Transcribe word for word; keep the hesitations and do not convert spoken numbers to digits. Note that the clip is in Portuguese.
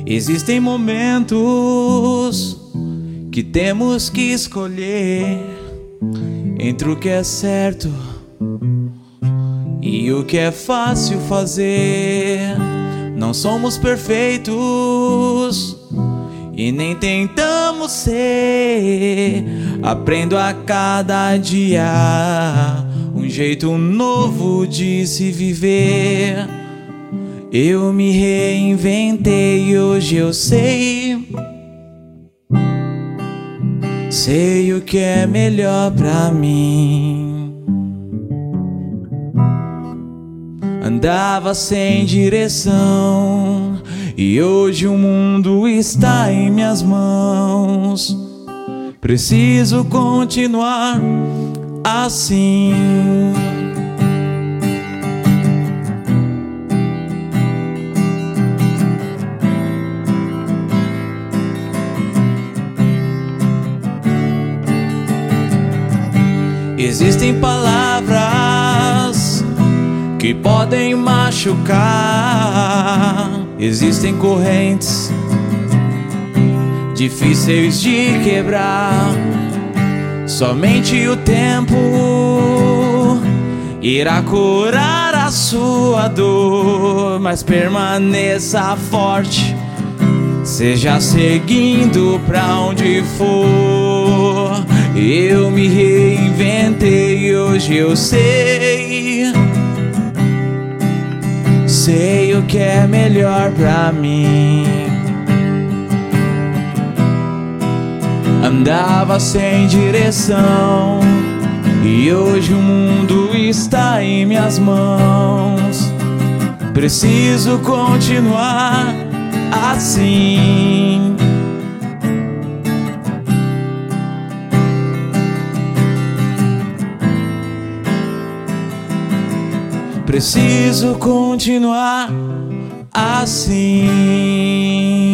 Existem momentos que temos que escolher entre o que é certo e o que é fácil fazer. Não somos perfeitos e nem tentamos ser. Aprendo a cada dia um jeito novo de se viver. Eu me reinventei e hoje eu sei, sei o que é melhor pra mim. Andava sem direção e hoje o mundo está em minhas mãos. Preciso continuar assim. Existem palavras que podem machucar. Existem correntes difíceis de quebrar. Somente o tempo irá curar a sua dor. Mas permaneça forte, seja seguindo pra onde for. Eu me reinventei e hoje eu sei, sei o que é melhor pra mim. Andava sem direção e hoje o mundo está em minhas mãos. Preciso continuar assim. Preciso continuar assim.